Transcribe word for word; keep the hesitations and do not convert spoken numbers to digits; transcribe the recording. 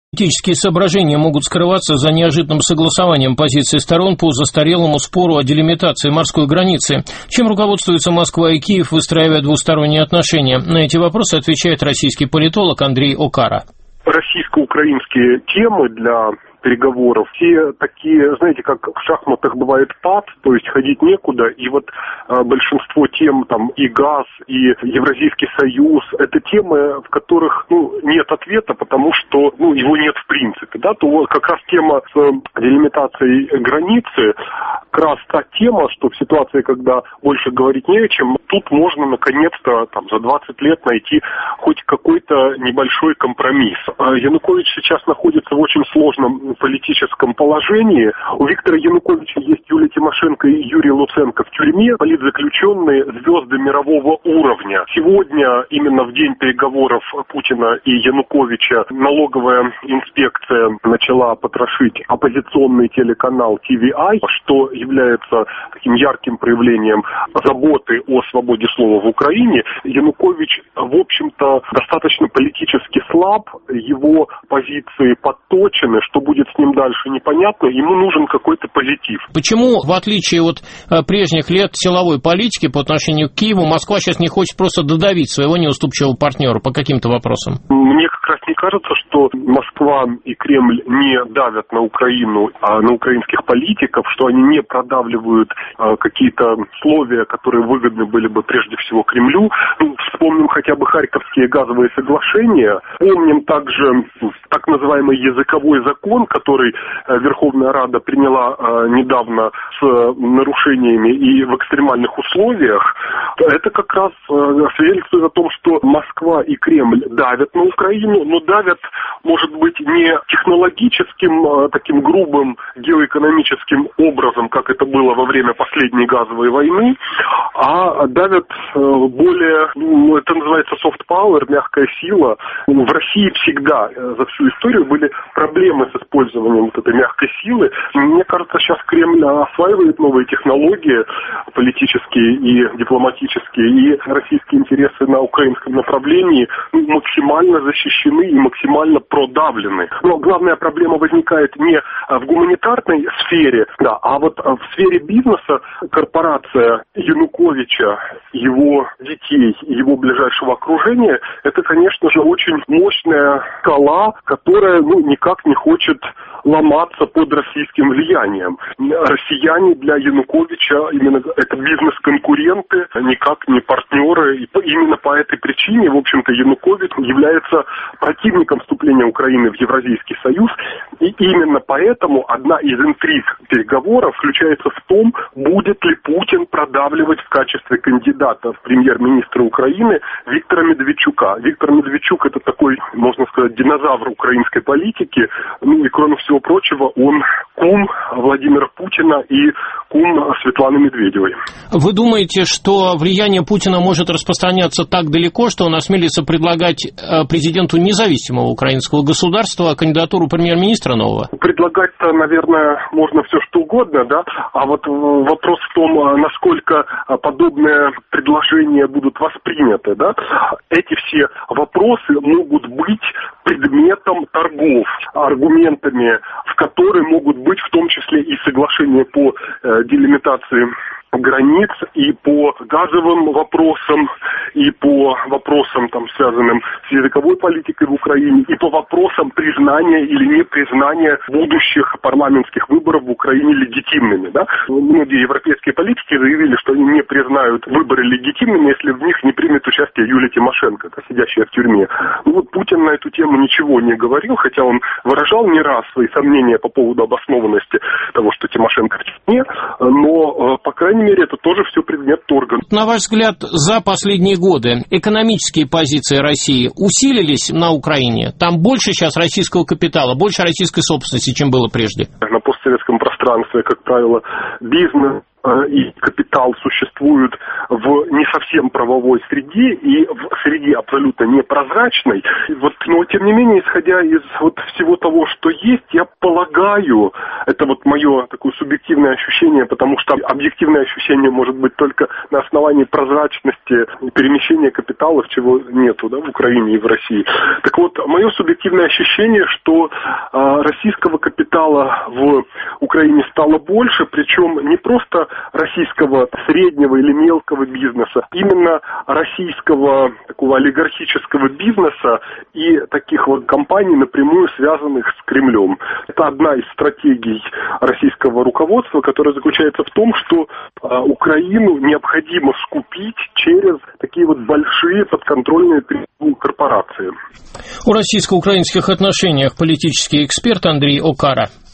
Политические соображения могут скрываться за неожиданным согласованием позиций сторон по застарелому спору о делимитации морской границы. Чем руководствуются Москва и Киев, выстраивая двусторонние отношения? На эти вопросы отвечает российский политолог Андрей Окара. Российско-украинские темы для переговоров, все такие, знаете, как в шахматах бывает пад, то есть ходить некуда, и вот э, большинство тем, там, и газ, и Евразийский союз, это темы, в которых, ну, нет ответа, потому что, ну, его нет в принципе, да, то вот как раз тема с делимитацией границы, как раз та тема, что в ситуации, когда больше говорить не о чем, тут можно, наконец-то, там, за двадцать лет найти хоть какой-то небольшой компромисс. Янукович сейчас находится в очень сложном политическом положении. У Виктора Януковича есть Юлия Тимошенко и Юрий Луценко в тюрьме, политзаключенные, звезды мирового уровня. Сегодня, именно в день переговоров Путина и Януковича, налоговая инспекция начала потрошить оппозиционный телеканал Ти Ви Ай, что является таким ярким проявлением заботы о свободе слова в Украине. Янукович, в общем-то, достаточно политически слаб, его позиции подточены, что будет с ним дальше, непонятно, ему нужен какой-то позитив. Почему, в отличие от прежних лет силовой политики по отношению к Киеву, Москва сейчас не хочет просто додавить своего неуступчивого партнера по каким-то вопросам? Мне как раз не кажется, что Москва и Кремль не давят на Украину, а на украинских политиков, что они не продавливают а, какие-то условия, которые выгодны были бы прежде всего Кремлю. Ну, вспомним хотя бы Харьковские газовые соглашения, помним также так называемый языковой закон, который Верховная Рада приняла э, недавно с нарушениями и в экстремальных условиях, это как раз э, свидетельствует о том, что Москва и Кремль давят на Украину, но давят, может быть, не технологическим, э, таким грубым геоэкономическим образом, как это было во время последней газовой войны, а давят э, более, ну, это называется soft power, мягкая сила. В России всегда э, за всю историю были проблемы с использованием вот этой мягкой силы. Мне кажется, сейчас Кремль осваивает новые технологии политические и дипломатические, и российские интересы на украинском направлении максимально защищены и максимально продавлены. Но главная проблема возникает не в гуманитарной сфере, да, а вот в сфере бизнеса. Корпорация Януковича, его детей, его ближайшего окружения, это, конечно же, очень мощная скала, которая, ну, никак не хочет ломаться под российским влиянием. Россияне для Януковича именно это бизнес-конкуренты, никак не партнеры. И именно по этой причине, в общем-то, Янукович является противником вступления Украины в Евразийский союз. И именно поэтому одна из интриг переговоров заключается в том, будет ли Путин продавливать в качестве кандидата в премьер-министра Украины Виктора Медведчука. Виктор Медведчук — это такой, можно сказать, динозавр украинской политики. Ну и кроме всего прочего, он кум Владимира Путина и кум Светланы Медведевой. Вы думаете, что влияние Путина может распространяться так далеко, что он осмелится предлагать президенту независимого украинского государства кандидатуру премьер-министра нового? Предлагать-то, наверное, можно все что угодно, да, а вот вопрос в том, насколько подобные предложения будут восприняты, да. Эти все вопросы могут быть предметом торгов, аргументами, в которые могут быть в том числе и соглашения по э, делимитации границ, и по газовым вопросам, и по вопросам, там, связанным с языковой политикой в Украине, и по вопросам признания или непризнания будущих парламентских выборов в Украине легитимными. Да? Многие европейские политики заявили, что они не признают выборы легитимными, если в них не примет участие Юлия Тимошенко, сидящая в тюрьме. Ну вот Путин на эту тему ничего не говорил, хотя он выражал не раз свои сомнения по поводу обоснованности того, что Тимошенко в тюрьме, но, по крайней мере, это тоже все предмет торга. На ваш взгляд, за последние годы экономические позиции России усилились на Украине? Там больше сейчас российского капитала, больше российской собственности, чем было прежде? На постсоветском пространстве пространстве, как правило, бизнес и капитал существуют в не совсем правовой среде и в среде абсолютно непрозрачной. Вот, но тем не менее, исходя из вот всего того, что есть, я полагаю, это вот мое такое субъективное ощущение, потому что объективное ощущение может быть только на основании прозрачности перемещения капиталов, чего нету, да, в Украине и в России. Так вот, мое субъективное ощущение, что э, российского капитала в Украине стало больше, причем не просто российского среднего или мелкого бизнеса, именно российского такого олигархического бизнеса и таких вот компаний, напрямую связанных с Кремлем. Это одна из стратегий российского руководства, которая заключается в том, что а, Украину необходимо скупить через такие вот большие подконтрольные корпорации. О российско-украинских отношениях политический эксперт Андрей Окара.